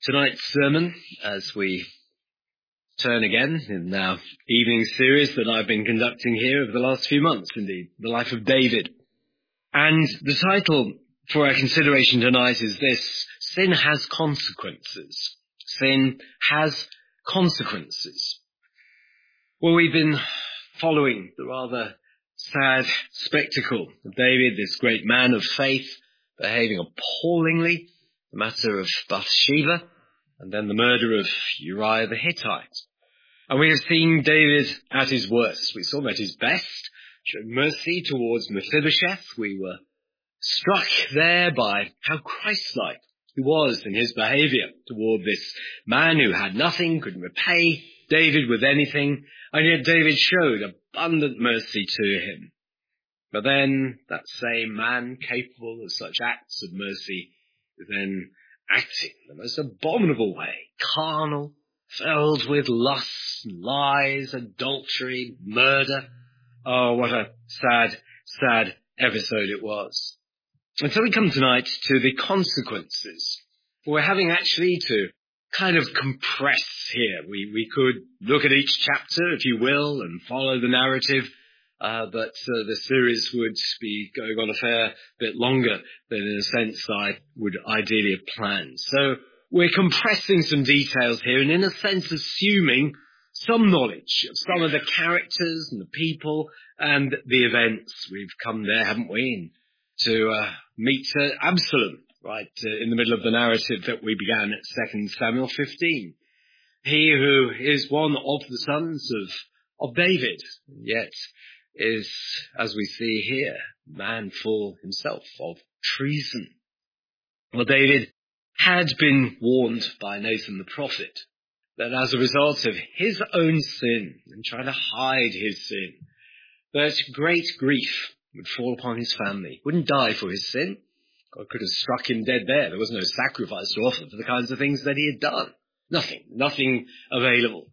Tonight's sermon, as we turn again in our evening series that I've been conducting here over the last few months, indeed, the life of David. And the title for our consideration tonight is this: Sin has consequences. Sin has consequences. Well, we've been following the rather sad spectacle of David, this great man of faith, behaving appallingly, the matter of Bathsheba, and then the murder of Uriah the Hittite. And we have seen David at his worst. We saw him at his best, showed mercy towards Mephibosheth. We were struck there by how Christ-like he was in his behavior toward this man who had nothing, couldn't repay David with anything, and yet David showed abundant mercy to him. But then that same man, capable of such acts of mercy, then acting in the most abominable way, carnal, filled with lust, lies, adultery, murder. Oh, what a sad, sad episode it was. And so we come tonight to the consequences. We're having actually to kind of compress here. We could look at each chapter, if you will, and follow the narrative, but the series would be going on a fair bit longer than, in a sense, I would ideally have planned. So we're compressing some details here and, in a sense, assuming some knowledge of some of the characters and the people and the events. We've come there, haven't we, to meet Absalom, right, in the middle of the narrative that we began at 2 Samuel 15. He who is one of the sons of David, yet is, as we see here, man full himself of treason. Well, David had been warned by Nathan the prophet that as a result of his own sin and trying to hide his sin, that great grief would fall upon his family. He wouldn't die for his sin. God could have struck him dead there. There was no sacrifice to offer for the kinds of things that he had done. Nothing available.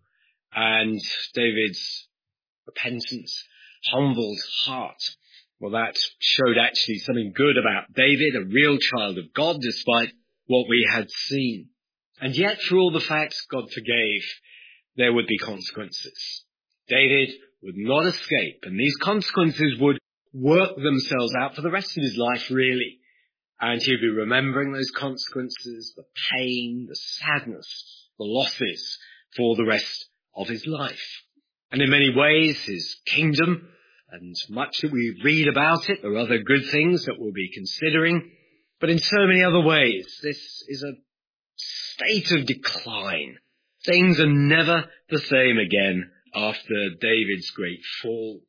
And David's repentance, humbled heart, well, that showed actually something good about David, a real child of God, despite what we had seen. And yet, for all the facts God forgave, there would be consequences. David would not escape, and these consequences would work themselves out for the rest of his life, really. And he'd be remembering those consequences, the pain, the sadness, the losses for the rest of his life. And in many ways, his kingdom, and much that we read about it, there are other good things that we'll be considering. But in so many other ways, this is a state of decline. Things are never the same again after David's great fall.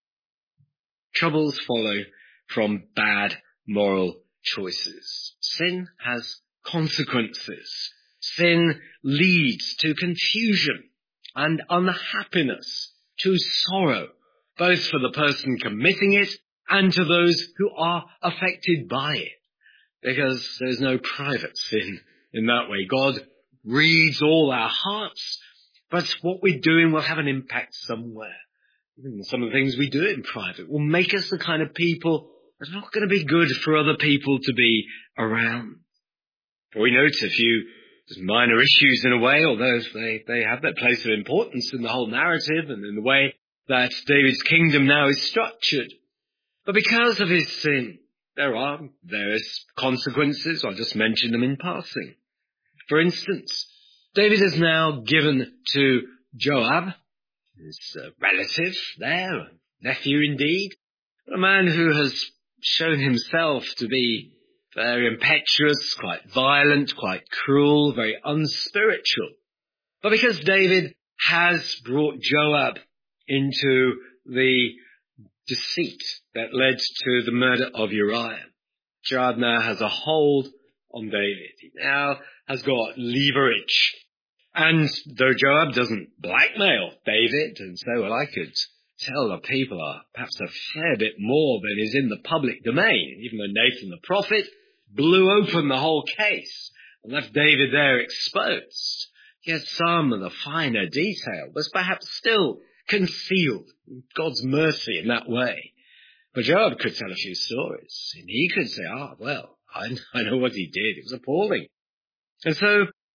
Troubles follow from bad moral choices. Sin has consequences. Sin leads to confusion and unhappiness, to sorrow, both for the person committing it and to those who are affected by it. Because there's no private sin in that way. God reads all our hearts, but what we're doing will have an impact somewhere. Even some of the things we do in private will make us the kind of people that are not going to be good for other people to be around. We note a few minor issues in a way, although they have their place of importance in the whole narrative and in the way that David's kingdom now is structured. But because of his sin, there are various consequences. I'll just mention them in passing. For instance, David has now given to Joab, his relative there, a nephew indeed, a man who has shown himself to be very impetuous, quite violent, quite cruel, very unspiritual. But because David has brought Joab into the deceit that led to the murder of Uriah, Joab now has a hold on David. He now has got leverage. And though Joab doesn't blackmail David, and so well, I could tell the people are perhaps a fair bit more than is in the public domain, even though Nathan the prophet blew open the whole case and left David there exposed. Yet some of the finer detail was perhaps still concealed in God's mercy in that way. But Joab could tell a few stories, and he could say, well, I know what he did. It was appalling. And so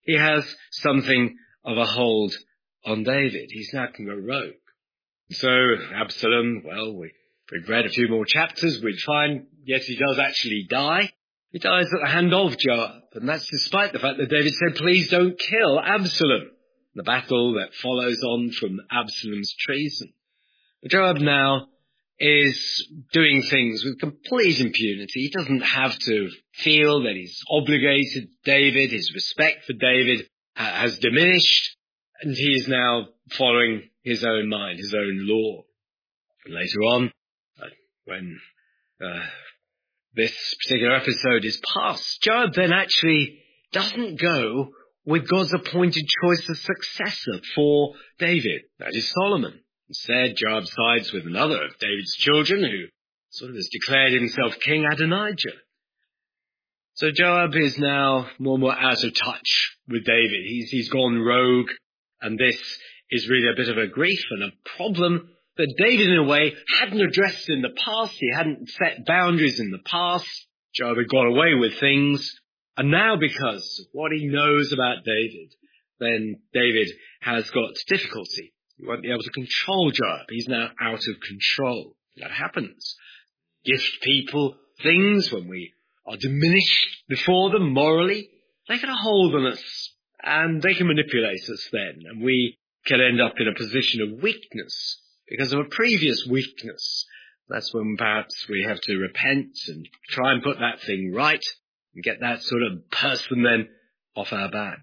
he has something of a hold on David. He's now can go rogue. So Absalom, well, we've read a few more chapters, we'd find, yes, he does actually die. He dies at the hand of Joab, and that's despite the fact that David said, please don't kill Absalom. The battle that follows on from Absalom's treason. But Joab now is doing things with complete impunity. He doesn't have to feel that he's obligated to David. His respect for David has diminished, and he is now following his own mind, his own law. And later on, when this particular episode is past, Joab then actually doesn't go with God's appointed choice of successor for David. That is Solomon. Instead, Joab sides with another of David's children who sort of has declared himself king, Adonijah. So Joab is now more and more out of touch with David. He's gone rogue, and this is really a bit of a grief and a problem that David, in a way, hadn't addressed in the past. He hadn't set boundaries in the past. Joab had got away with things. And now, because of what he knows about David, then David has got difficulty. He won't be able to control Joab. He's now out of control. That happens. Gift people things when we are diminished before them morally. They can hold on us, and they can manipulate us then, and we can end up in a position of weakness because of a previous weakness. That's when perhaps we have to repent and try and put that thing right and get that sort of person then off our back.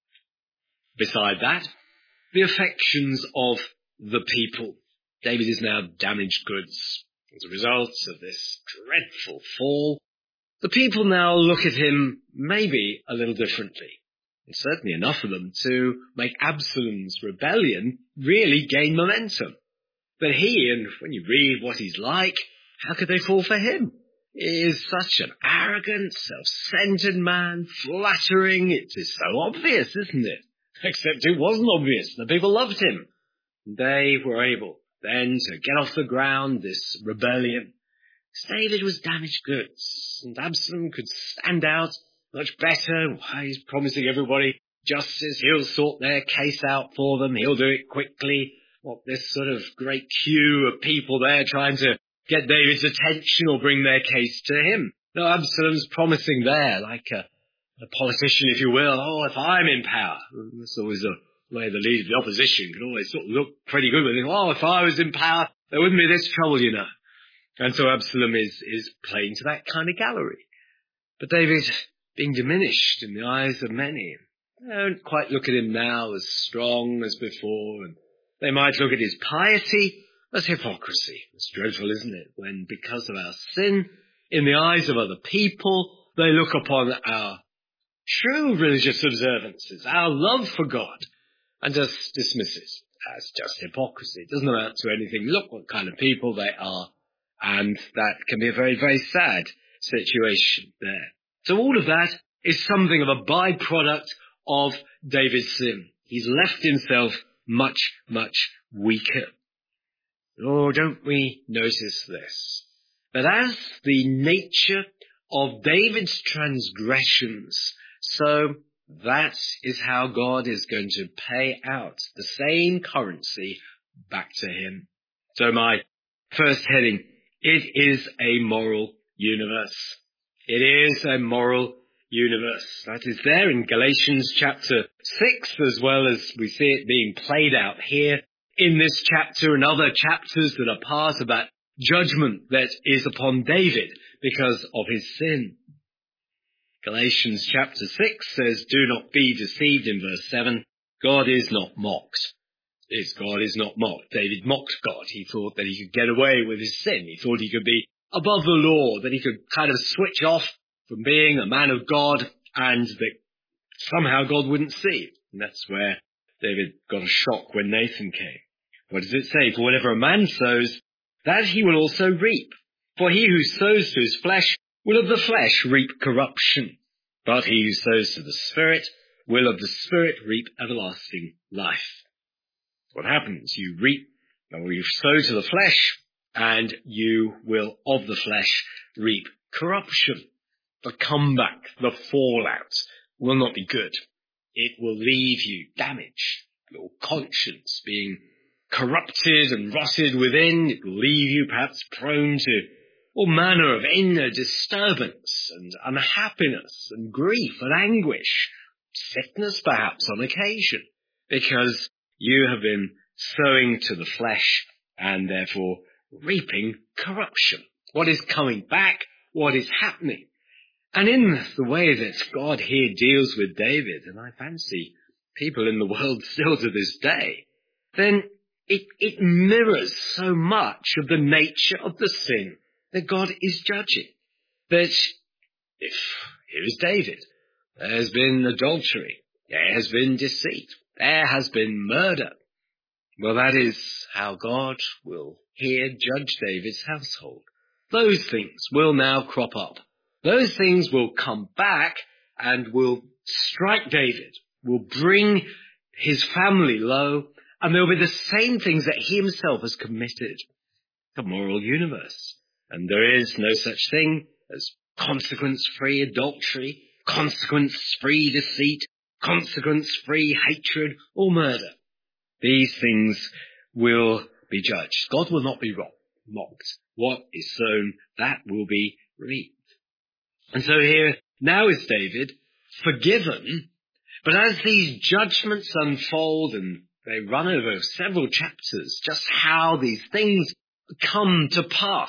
Beside that, the affections of the people. David is now damaged goods as a result of this dreadful fall. The people now look at him maybe a little differently. And certainly enough of them to make Absalom's rebellion really gain momentum. But he, and when you read what he's like, how could they fall for him? He is such an arrogant, self-centered man, flattering. It is so obvious, isn't it? Except it wasn't obvious. The people loved him. They were able then to get off the ground this rebellion. David was damaged goods, and Absalom could stand out much better. He's promising everybody justice. He'll sort their case out for them. He'll do it quickly. What, this sort of great queue of people there trying to get David's attention or bring their case to him. No, Absalom's promising there, like a politician, if you will. Oh, if I'm in power. That's always the way the leader of the opposition can always sort of look pretty good with it. Oh, if I was in power, there wouldn't be this trouble, you know. And so Absalom is playing to that kind of gallery. But David, being diminished in the eyes of many, they don't quite look at him now as strong as before, and they might look at his piety as hypocrisy. It's dreadful, isn't it? When, because of our sin, in the eyes of other people, they look upon our true religious observances, our love for God, and just dismiss it as just hypocrisy. It doesn't amount to anything. Look what kind of people they are. And that can be a very, very sad situation there. So all of that is something of a byproduct of David's sin. He's left himself much, much weaker. Oh, don't we notice this? That as the nature of David's transgressions, so that is how God is going to pay out the same currency back to him. So my first heading, it is a moral universe. It is a moral universe. That is there in Galatians chapter 6, as well as we see it being played out here in this chapter and other chapters that are part of that judgment that is upon David because of his sin. Galatians chapter 6 says, do not be deceived in verse 7. God is not mocked. God is not mocked. David mocked God. He thought that he could get away with his sin. He thought he could be above the law, that he could kind of switch off from being a man of God and that somehow God wouldn't see. And that's where David got a shock when Nathan came. What does it say? For whatever a man sows, that he will also reap. For he who sows to his flesh will of the flesh reap corruption. But he who sows to the Spirit will of the Spirit reap everlasting life. What happens? You reap, or you sow to the flesh, and you will of the flesh reap corruption. The comeback, the fallout will not be good. It will leave you damaged, your conscience being corrupted and rotted within. It will leave you perhaps prone to all manner of inner disturbance and unhappiness and grief and anguish, sickness perhaps on occasion, because you have been sowing to the flesh and therefore reaping corruption. What is coming back? What is happening? And in the way that God here deals with David, and I fancy people in the world still to this day, then it mirrors so much of the nature of the sin that God is judging. That if here is David, there has been adultery, there has been deceit, there has been murder. Well, that is how God will here judge David's household. Those things will now crop up. Those things will come back and will strike David, will bring his family low, and there will be the same things that he himself has committed. The moral universe. And there is no such thing as consequence-free adultery, consequence-free deceit, consequence-free hatred or murder. These things will be judged. God will not be mocked. What is sown, that will be reaped. And so here, now is David forgiven, but as these judgments unfold and they run over several chapters, just how these things come to pass,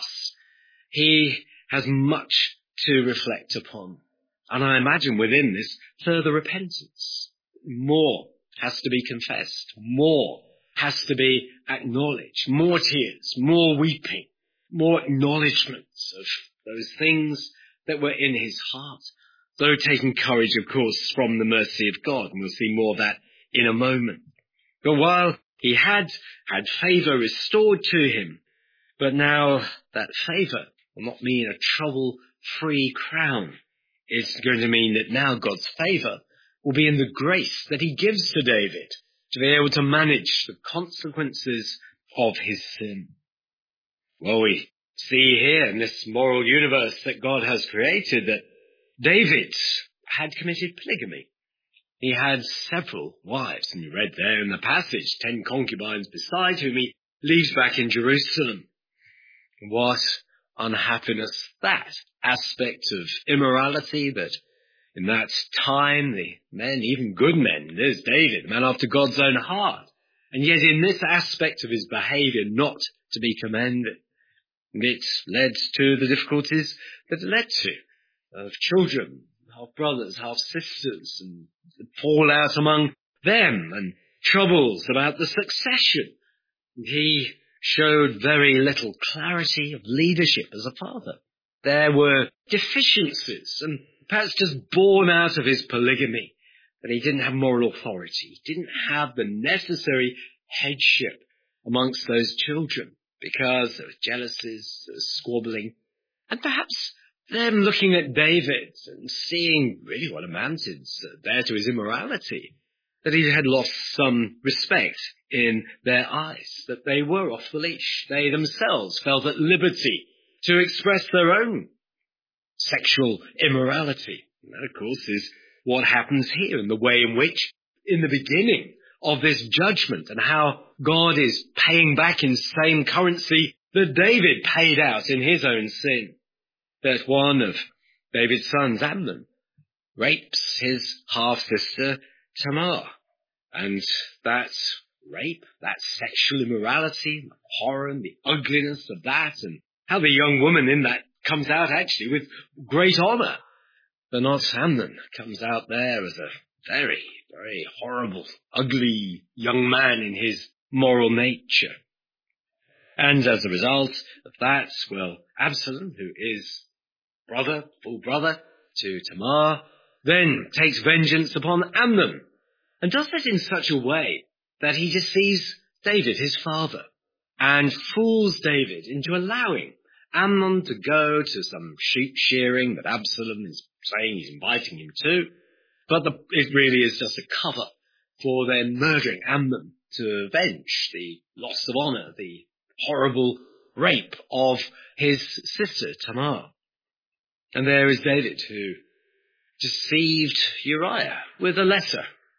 he has much to reflect upon. And I imagine within this further repentance. More has to be confessed. More has to be acknowledged. More tears, more weeping, more acknowledgements of those things that were in his heart. Though taking courage, of course, from the mercy of God. And we'll see more of that in a moment. But while he had favour restored to him, but now that favour will not mean a trouble-free crown. It's going to mean that now God's favour will be in the grace that he gives to David to be able to manage the consequences of his sin. Well, we see here in this moral universe that God has created that David had committed polygamy. He had several wives, and you read there in the passage, 10 concubines beside whom he leaves back in Jerusalem. What unhappiness that aspect of immorality that in that time the men, even good men, there's David, a man after God's own heart, and yet in this aspect of his behaviour not to be commended. And it led to the difficulties that it led to, of children, half-brothers, half-sisters, and the fallout among them, and troubles about the succession. He showed very little clarity of leadership as a father. There were deficiencies, and perhaps just born out of his polygamy, that he didn't have moral authority. He didn't have the necessary headship amongst those children, because there was jealousies, there was squabbling, and perhaps them looking at David and seeing really what amounted there to his immorality, that he had lost some respect in their eyes, that they were off the leash. They themselves felt at liberty to express their own sexual immorality. And that, of course, is what happens here in the way in which, in the beginning of this judgment, and how God is paying back in same currency that David paid out in his own sin. That one of David's sons, Amnon, rapes his half-sister Tamar. And that rape, that sexual immorality, the horror and the ugliness of that, and how the young woman in that comes out actually with great honour. But not Amnon comes out there as a very, very horrible, ugly young man in his moral nature. And as a result of that, well, Absalom, who is full brother to Tamar, then takes vengeance upon Amnon, and does that in such a way that he deceives David, his father, and fools David into allowing Amnon to go to some sheep shearing that Absalom is saying he's inviting him to, but it really is just a cover for then murdering Amnon to avenge the loss of honour, the horrible rape of his sister Tamar. And there is David, who deceived Uriah with a letter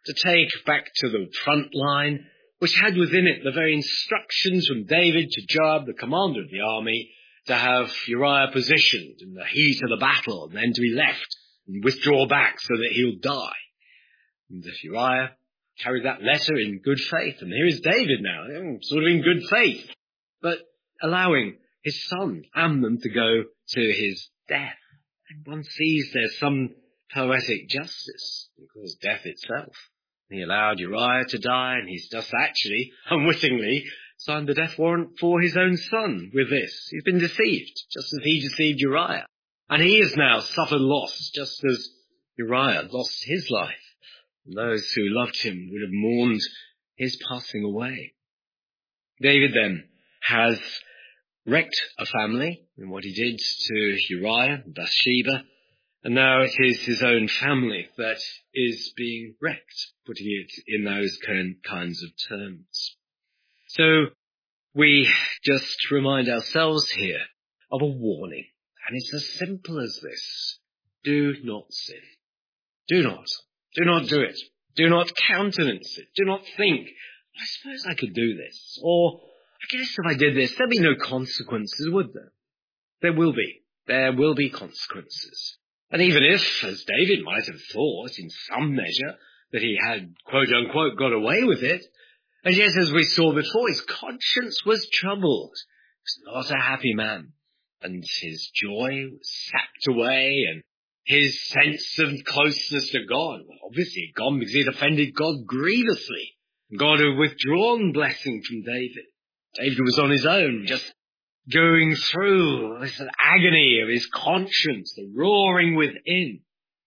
to take back to the front line, which had within it the very instructions from David to Joab, the commander of the army, to have Uriah positioned in the heat of the battle and then to be left and withdraw back so that he'll die. And Uriah carried that letter in good faith. And here is David now, sort of in good faith, but allowing his son Amnon to go to his death. And one sees there's some poetic justice, because death itself. He allowed Uriah to die, and he's just actually, unwittingly, signed the death warrant for his own son with this. He's been deceived, just as he deceived Uriah. And he has now suffered loss, just as Uriah lost his life. And those who loved him would have mourned his passing away. David then has wrecked a family in what he did to Uriah and Bathsheba, and now it is his own family that is being wrecked, putting it in those kinds of terms. So we just remind ourselves here of a warning, and it's as simple as this. Do not sin. Do not. Do not do it. Do not countenance it. Do not think, I suppose I could do this, or I guess if I did this, there'd be no consequences, would there? There will be. There will be consequences. And even if, as David might have thought in some measure, that he had, quote unquote, got away with it, and yet, as we saw before, his conscience was troubled. He was not a happy man, and his joy was sapped away, and his sense of closeness to God, well, obviously gone because he had offended God grievously. God had withdrawn blessing from David. David was on his own, just going through this agony of his conscience, the roaring within.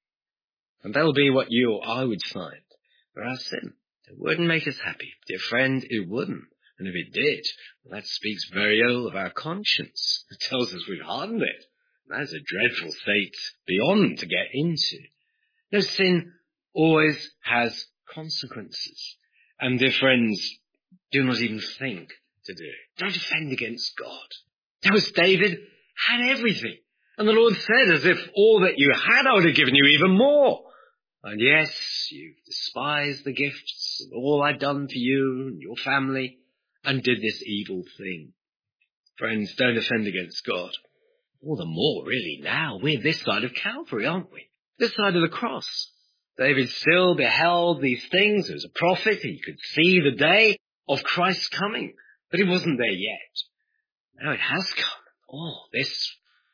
And that'll be what you or I would find for our sin. It wouldn't make us happy. Dear friend, it wouldn't. And if it did, well, that speaks very ill of our conscience. It tells us we've hardened it. That's a dreadful state beyond to get into. No, sin always has consequences. And dear friends, do not even think to do it. Don't offend against God. That was David had everything. And the Lord said, as if all that you had, I would have given you even more. And yes, you've despised the gifts and all I've done for you and your family and did this evil thing. Friends, don't offend against God. All the more, really, now. We're this side of Calvary, aren't we? This side of the cross. David still beheld these things as a prophet. He could see the day of Christ's coming, but he wasn't there yet. Now it has come. Oh, this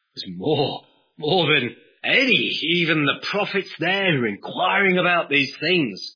was more than any, even the prophets there who are inquiring about these things,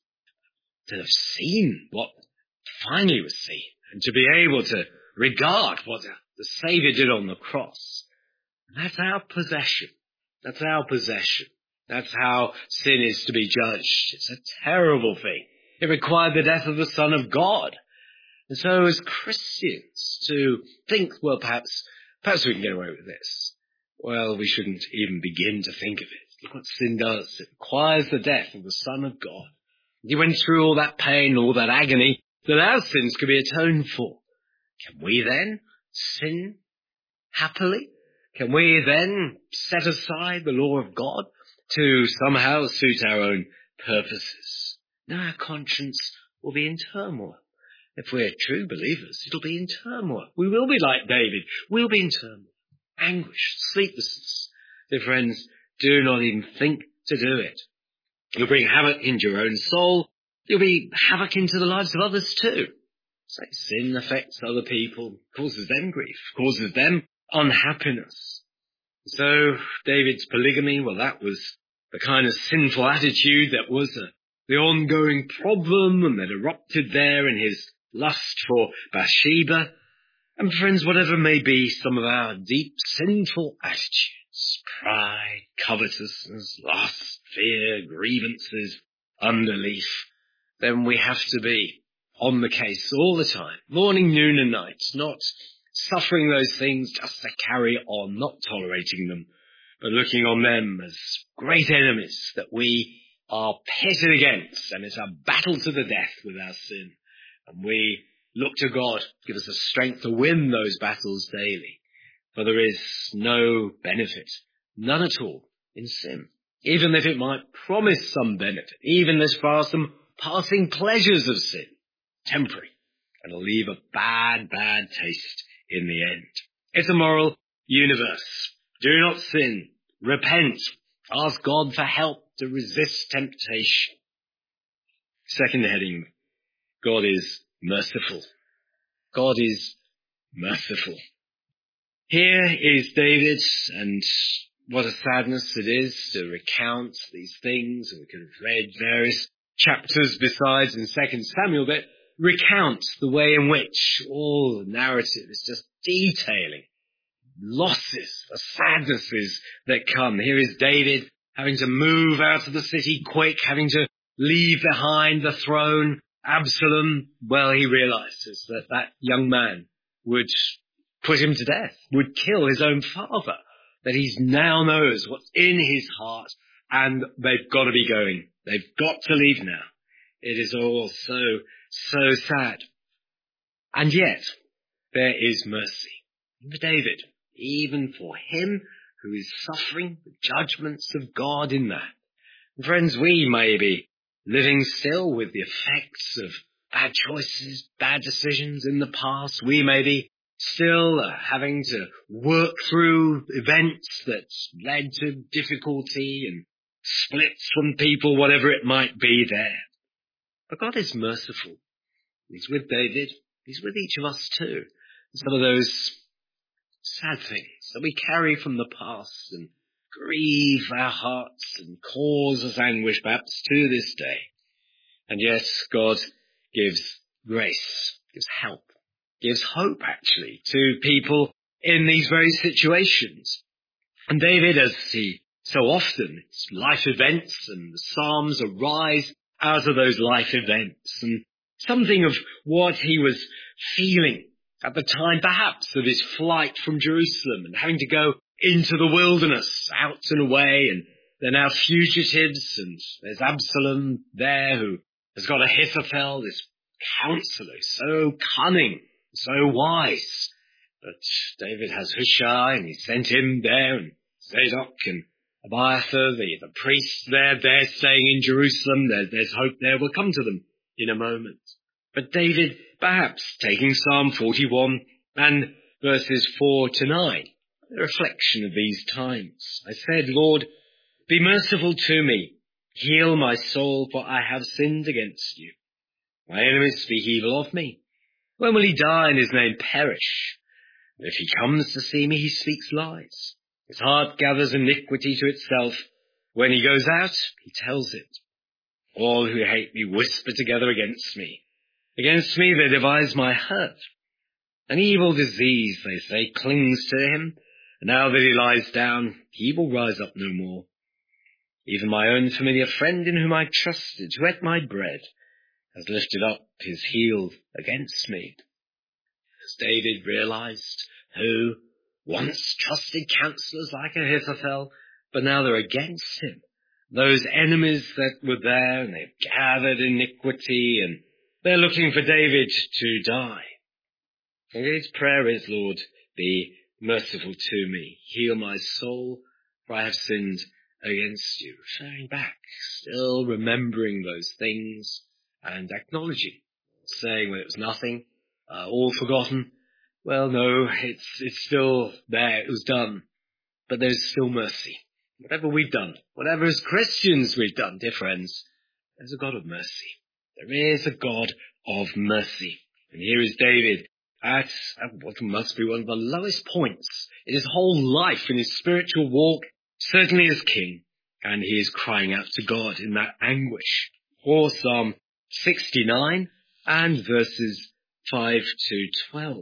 to have seen what finally was seen, and to be able to regard what the Saviour did on the cross. And that's our possession. That's our possession. That's how sin is to be judged. It's a terrible thing. It required the death of the Son of God. And so as Christians to think, well, perhaps we can get away with this. Well, we shouldn't even begin to think of it. Look what sin does. It requires the death of the Son of God. He went through all that pain, all that agony, that our sins could be atoned for. Can we then sin happily? Can we then set aside the law of God to somehow suit our own purposes? No, our conscience will be in turmoil. If we're true believers, it'll be in turmoil. We will be like David. We'll be in turmoil, anguish, sleeplessness. Dear friends, do not even think to do it. You'll bring havoc into your own soul. You'll be havoc into the lives of others too. So sin affects other people, causes them grief, causes them unhappiness. So David's polygamy, well, that was the kind of sinful attitude that was the ongoing problem and that erupted there in his lust for Bathsheba. And friends, whatever may be some of our deep sinful attitudes, pride, covetousness, lust, fear, grievances, unbelief, then we have to be on the case all the time, morning, noon and night, not suffering those things just to carry on, not tolerating them, but looking on them as great enemies that we are pitted against, and it's a battle to the death with our sin. And we look to God to give us the strength to win those battles daily. For there is no benefit, none at all, in sin. Even if it might promise some benefit, even as far as some passing pleasures of sin, temporary, and will leave a bad, bad taste in the end. It's a moral universe. Do not sin. Repent. Ask God for help to resist temptation. Second heading, God is merciful. God is merciful. Here is David, and what a sadness it is to recount these things. We could have read various chapters besides in 2 Samuel that recount the way in which all the narrative is just detailing losses, the sadnesses that come. Here is David having to move out of the city quick, having to leave behind the throne. Absalom, well, he realizes that that young man would put him to death, would kill his own father, that he now knows what's in his heart, and they've got to be going. They've got to leave now. It is all so sad. And yet, there is mercy for David, even for him who is suffering the judgments of God in that. And friends, we may be living still with the effects of bad choices, bad decisions in the past. We may be still having to work through events that led to difficulty and splits from people, whatever it might be there. But God is merciful. He's with David. He's with each of us too. Some of those sad things that we carry from the past and grieve our hearts and cause us anguish perhaps to this day. And yet God gives grace, gives help, gives hope actually to people in these very situations. And David, as he so often, it's life events, and the Psalms arise out of those life events, and something of what he was feeling at the time perhaps of his flight from Jerusalem and having to go into the wilderness, out and away, and they're now fugitives, and there's Absalom there who has got Ahithophel, this counselor, so cunning, so wise. But David has Hushai, and he sent him there, and Zadok and Abiathar, the priests there, they're staying in Jerusalem. There's hope there. We'll come to them in a moment. But David, perhaps taking Psalm 41 and verses 4 to 9, a reflection of these times. I said, Lord, be merciful to me. Heal my soul, for I have sinned against you. My enemies speak evil of me. When will he die and his name perish? If he comes to see me, he speaks lies. His heart gathers iniquity to itself. When he goes out, he tells it. All who hate me whisper together against me. Against me they devise my hurt. An evil disease, they say, clings to him. And now that he lies down, he will rise up no more. Even my own familiar friend in whom I trusted, who ate my bread, has lifted up his heel against me. As David realized, who once trusted counselors like Ahithophel, but now they're against him. Those enemies that were there, and they've gathered iniquity, and they're looking for David to die. And his prayer is, Lord, be merciful to me. Heal my soul, for I have sinned against you. Referring back, still remembering those things and acknowledging, saying when it was nothing, all forgotten. Well, no, it's still there. It was done. But there's still mercy. Whatever we've done, whatever as Christians we've done, dear friends, there's a God of mercy. There is a God of mercy. And here is David at what must be one of the lowest points in his whole life, in his spiritual walk, certainly as king. And he is crying out to God in that anguish. Or Psalm 69 and verses 5 to 12.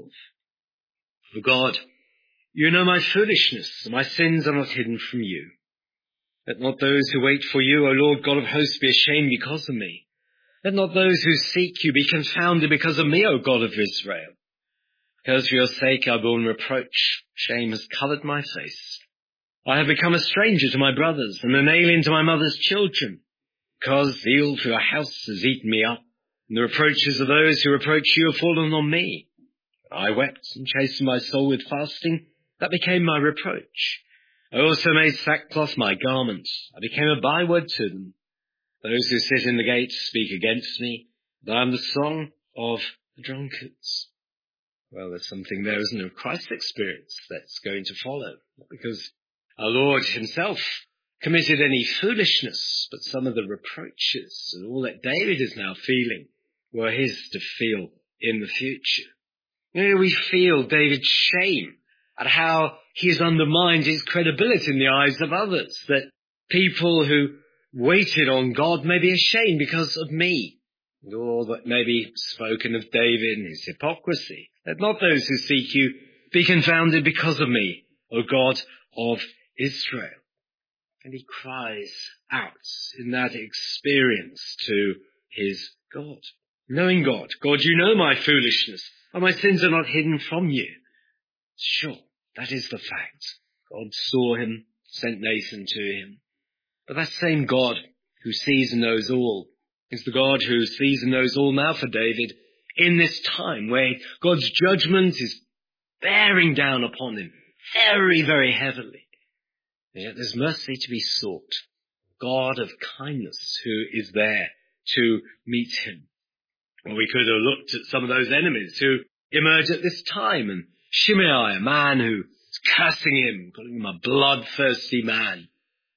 For God, you know my foolishness, and my sins are not hidden from you. Let not those who wait for you, O Lord God of hosts, be ashamed because of me. Let not those who seek you be confounded because of me, O God of Israel. Because for your sake I have borne reproach. Shame has covered my face. I have become a stranger to my brothers, and an alien to my mother's children. Because zeal for your house has eaten me up, and the reproaches of those who reproach you have fallen on me. I wept and chastened my soul with fasting. That became my reproach. I also made sackcloth my garment. I became a byword to them. Those who sit in the gate speak against me, but I am the song of the drunkards. Well, there's something there, isn't there, of Christ's experience that's going to follow. Not because our Lord himself committed any foolishness, but some of the reproaches and all that David is now feeling were his to feel in the future. You know, we feel David's shame at how he has undermined his credibility in the eyes of others, that people who waited on God may be ashamed because of me, and all that may be spoken of David and his hypocrisy. Let not those who seek you be confounded because of me, O God of Israel. And he cries out in that experience to his God. Knowing God, God, you know my foolishness, and my sins are not hidden from you. Sure, that is the fact. God saw him, sent Nathan to him. But that same God who sees and knows all is the God who sees and knows all now for David in this time where God's judgment is bearing down upon him very, very heavily. And yet there's mercy to be sought. God of kindness who is there to meet him. Well, we could have looked at some of those enemies who emerge at this time, and Shimei, a man who is cursing him, calling him a bloodthirsty man.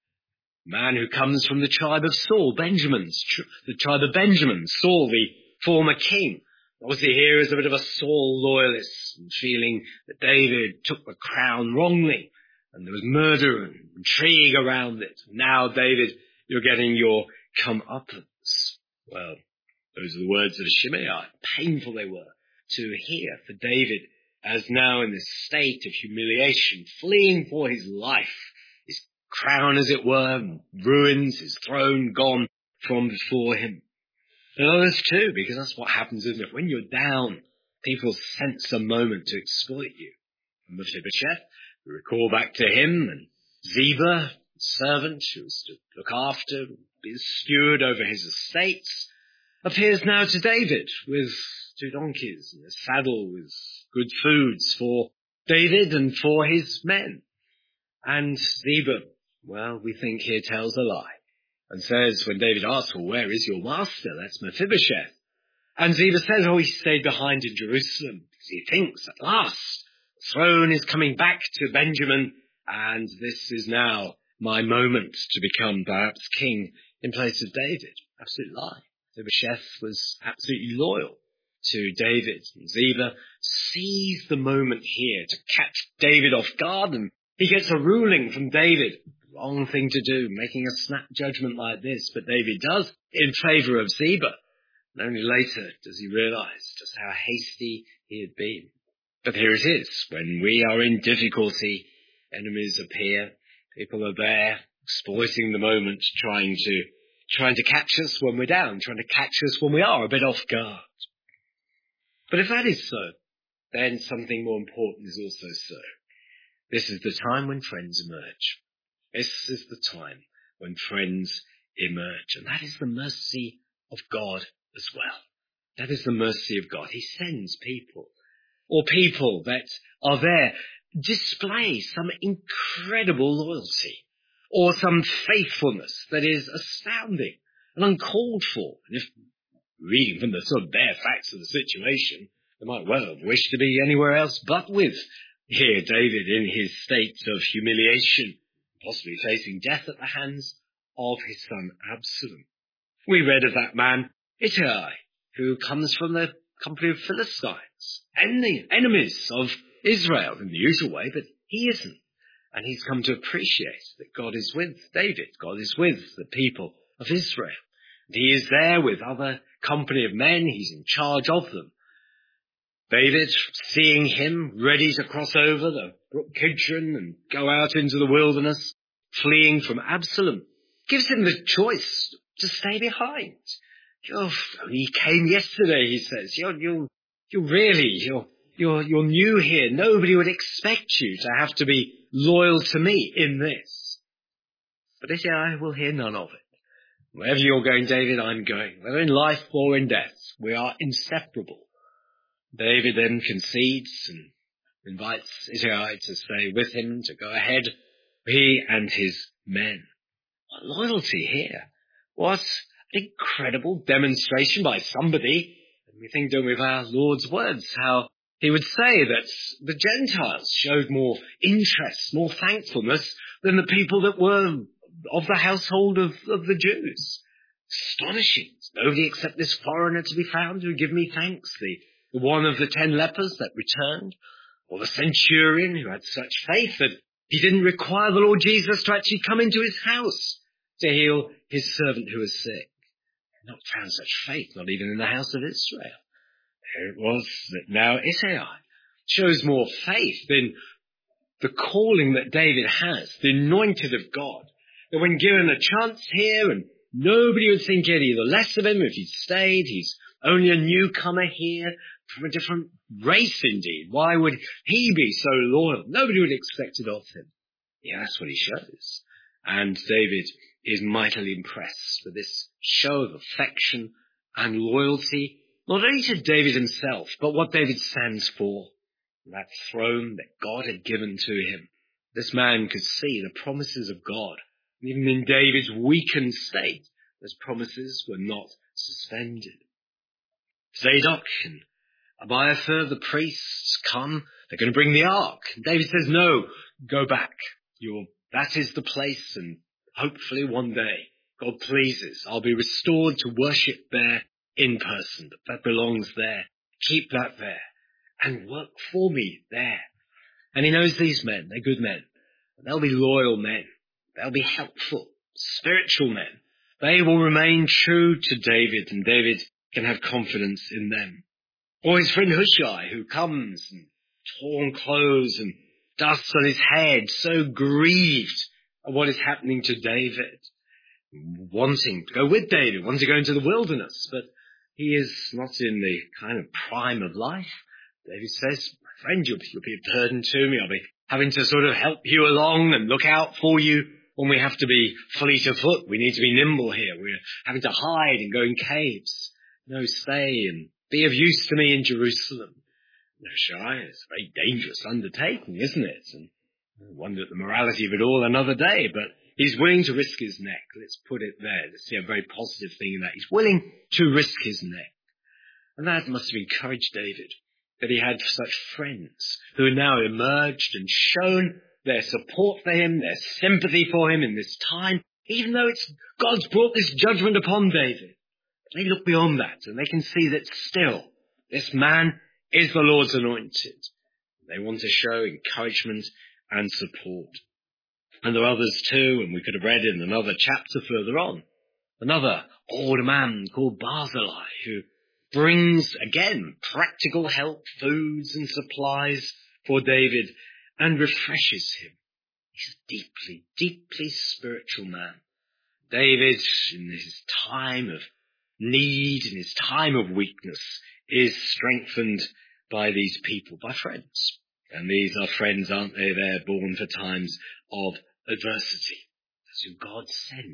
Man who comes from the tribe of Saul, the tribe of Benjamin, Saul, the former king. Obviously here is a bit of a Saul loyalist, and feeling that David took the crown wrongly, and there was murder and intrigue around it. Now, David, you're getting your comeuppance. Well, those are the words of Shimei. Painful they were to hear for David, as now in this state of humiliation, fleeing for his life, his crown, as it were, ruins, his throne gone from before him. And others too, because that's what happens, isn't it? When you're down, people sense a moment to exploit you. And Mephibosheth, we recall back to him, and Ziba, servant who was to look after, be a steward over his estates, appears now to David with 2 donkeys and a saddle with good foods for David and for his men. And Ziba, well, we think here tells a lie and says, when David asks, well, where is your master? That's Mephibosheth. And Ziba says, oh, he stayed behind in Jerusalem because he thinks at last the throne is coming back to Benjamin, and this is now my moment to become perhaps king in place of David. Absolute lie. Mephibosheth was absolutely loyal to David, and Ziba sees the moment here to catch David off guard, and he gets a ruling from David. Wrong thing to do, making a snap judgment like this, but David does in favour of Ziba. And only later does he realise just how hasty he had been. But here it is, when we are in difficulty, enemies appear, people are there, exploiting the moment, trying to catch us when we're down, trying to catch us when we are a bit off guard. But if that is so, then something more important is also so. This is the time when friends emerge. This is the time when friends emerge. And that is the mercy of God as well. That is the mercy of God. He sends people, or people that are there, display some incredible loyalty, or some faithfulness that is astounding and uncalled for. And if reading from the sort of bare facts of the situation, they might well have wished to be anywhere else but with here David in his state of humiliation, possibly facing death at the hands of his son Absalom. We read of that man, Ittai, who comes from the company of Philistines, enemies of Israel in the usual way, but he isn't. And he's come to appreciate that God is with David. God is with the people of Israel. And he is there with other company of men. He's in charge of them. David, seeing him ready to cross over the brook Kidron and go out into the wilderness, fleeing from Absalom, gives him the choice to stay behind. He came yesterday, he says. You're new here. Nobody would expect you to have to be loyal to me in this. But I will hear none of it. Wherever you're going, David, I'm going. Whether in life or in death, we are inseparable. David then concedes and invites Ittai to stay with him, to go ahead, he and his men. What loyalty here. What incredible demonstration by somebody. And we think, don't we, of our Lord's words, how he would say that the Gentiles showed more interest, more thankfulness than the people that were of the household of the Jews. Astonishing. Nobody except this foreigner to be found who would give me thanks. The one of the 10 lepers that returned, or the centurion who had such faith that he didn't require the Lord Jesus to actually come into his house to heal his servant who was sick. Not found such faith, not even in the house of Israel. There it was that now Isaiah shows more faith in the calling that David has, the anointed of God, that when given a chance here, and nobody would think any the less of him if he'd stayed, he's only a newcomer here from a different race indeed. Why would he be so loyal? Nobody would expect it of him. Yeah, that's what he shows. And David is mightily impressed with this show of affection and loyalty, not only to David himself, but what David stands for, that throne that God had given to him. This man could see the promises of God. Even in David's weakened state, those promises were not suspended. Zadok and Abiathar, the priests, come. They're going to bring the ark. David says, no, go back. That is the place, and hopefully one day, God pleases, I'll be restored to worship there in person. That belongs there. Keep that there and work for me there. And he knows these men, they're good men. They'll be loyal men. They'll be helpful, spiritual men. They will remain true to David, and David can have confidence in them. Or his friend Hushai, who comes in torn clothes and dust on his head, so grieved at what is happening to David, wanting to go with David, wanting to go into the wilderness, but he is not in the kind of prime of life. David says, my friend, you'll be a burden to me. I'll be having to sort of help you along and look out for you when we have to be fleet of foot. We need to be nimble here. We're having to hide and go in caves. No, stay and be of use to me in Jerusalem. No, shy, it's a very dangerous undertaking, isn't it? And I wonder at the morality of it all another day, but he's willing to risk his neck. Let's put it there. Let's see a very positive thing in that. He's willing to risk his neck. And that must have encouraged David, that he had such friends who are now emerged and shown their support for him, their sympathy for him in this time, even though it's God's brought this judgment upon David. They look beyond that and they can see that still this man is the Lord's anointed. They want to show encouragement and support. And there are others too, and we could have read in another chapter further on, another older man called Barzillai, who brings, again, practical help, foods and supplies for David, and refreshes him. He's a deeply, deeply spiritual man. David, in his time of need, in his time of weakness, is strengthened by these people, by friends. And these are friends, aren't they? They're born for times of adversity. That's who God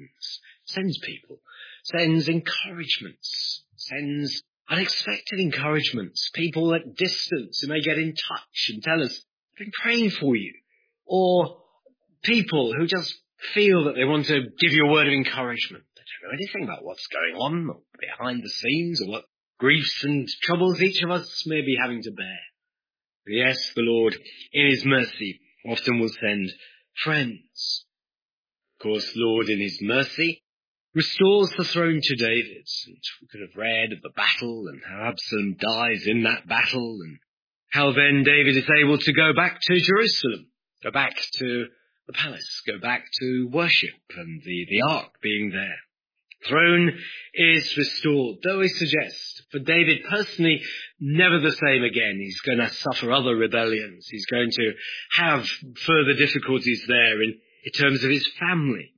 sends people, sends encouragements, sends unexpected encouragements, people at distance who may get in touch and tell us, I've been praying for you. Or people who just feel that they want to give you a word of encouragement. They don't know anything about what's going on or behind the scenes or what griefs and troubles each of us may be having to bear. But yes, the Lord, in his mercy, often will send friends. Of course, Lord, in his mercy, restores the throne to David. And we could have read of the battle and how Absalom dies in that battle and how then David is able to go back to Jerusalem, go back to the palace, go back to worship and the ark being there. Throne is restored, though I suggest for David personally, never the same again. He's going to suffer other rebellions. He's going to have further difficulties there in terms of his family.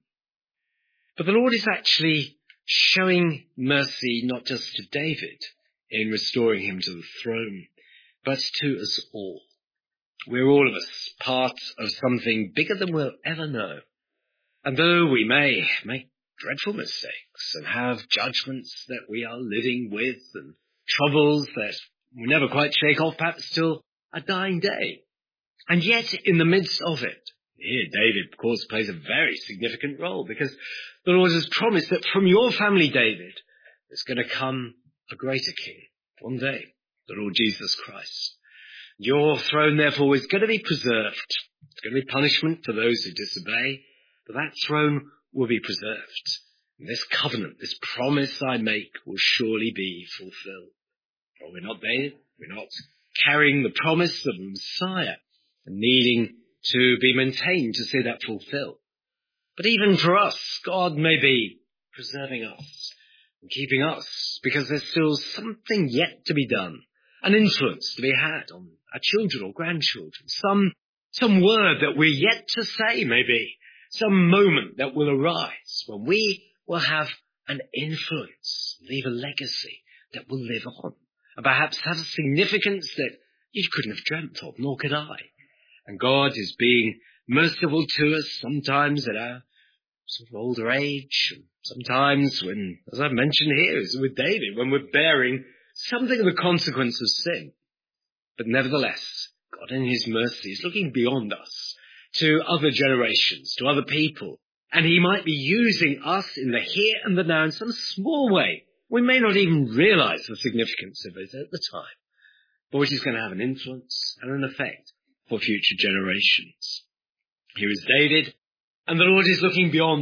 But the Lord is actually showing mercy not just to David in restoring him to the throne, but to us all. We're all of us part of something bigger than we'll ever know. And though we may make dreadful mistakes and have judgments that we are living with and troubles that we never quite shake off perhaps till a dying day, and yet in the midst of it, Here, David, of course, plays a very significant role because the Lord has promised that from your family, David, there's going to come a greater king one day, the Lord Jesus Christ. Your throne, therefore, is going to be preserved. It's going to be punishment for those who disobey, but that throne will be preserved. And this covenant, this promise I make, will surely be fulfilled. Well, we're not David. We're not carrying the promise of the Messiah and needing to be maintained to see that fulfilled. But even for us, God may be preserving us and keeping us because there's still something yet to be done, an influence to be had on our children or grandchildren, some word that we're yet to say maybe, some moment that will arise when we will have an influence, leave a legacy that will live on, and perhaps have a significance that you couldn't have dreamt of, nor could I. And God is being merciful to us sometimes at our sort of older age, and sometimes when, as I've mentioned here, is with David, when we're bearing something of the consequence of sin. But nevertheless, God in his mercy is looking beyond us to other generations, to other people, and he might be using us in the here and the now in some small way. We may not even realize the significance of it at the time, but which is going to have an influence and an effect for future generations. Here is David, and the Lord is looking beyond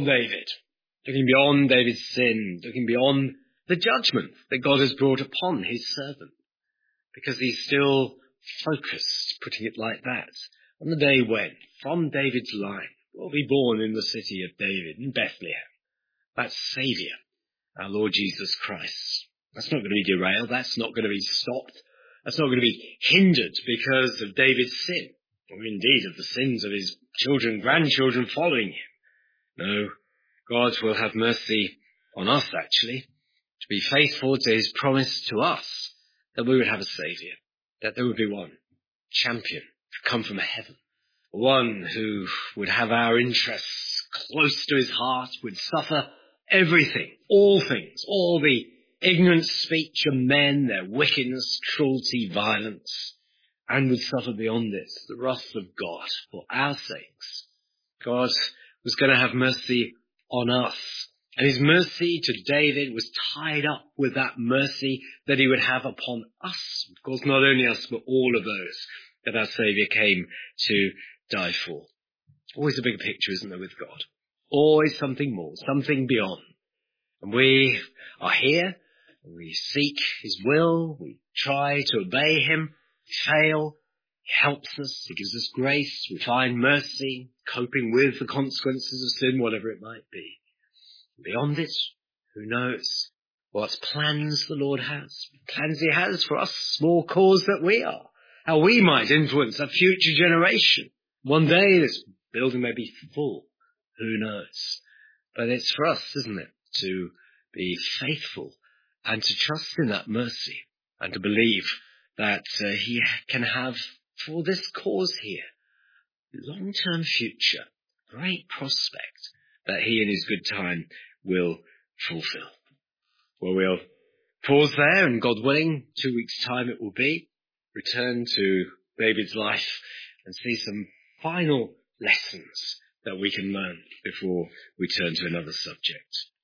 David's sin, looking beyond the judgment that God has brought upon his servant, because he's still focused, putting it like that, on the day when, from David's line, will be born in the city of David, in Bethlehem, that Saviour, our Lord Jesus Christ. That's not going to be derailed, that's not going to be stopped, that's not going to be hindered because of David's sin, or indeed of the sins of his children, grandchildren following him. No, God will have mercy on us, actually, to be faithful to his promise to us that we would have a Saviour, that there would be one champion to come from heaven, one who would have our interests close to his heart, would suffer everything, all things, all the ignorant speech of men, their wickedness, cruelty, violence, and would suffer beyond it the wrath of God for our sakes. God was going to have mercy on us. And his mercy to David was tied up with that mercy that he would have upon us. Of course, not only us, but all of those that our Saviour came to die for. Always a big picture, isn't there, with God? Always something more, something beyond. And we are here, and we seek his will, we try to obey him, fail, he helps us, he gives us grace, we find mercy, coping with the consequences of sin, whatever it might be. Beyond it, who knows what plans the Lord has, plans he has for us, small cause that we are, how we might influence a future generation. One day this building may be full, who knows? But it's for us, isn't it, to be faithful and to trust in that mercy and to believe that he can have for this cause here long-term future, great prospect that he in his good time will fulfill. Well, we'll pause there, and God willing, 2 weeks' time it will be, return to David's life and see some final lessons that we can learn before we turn to another subject.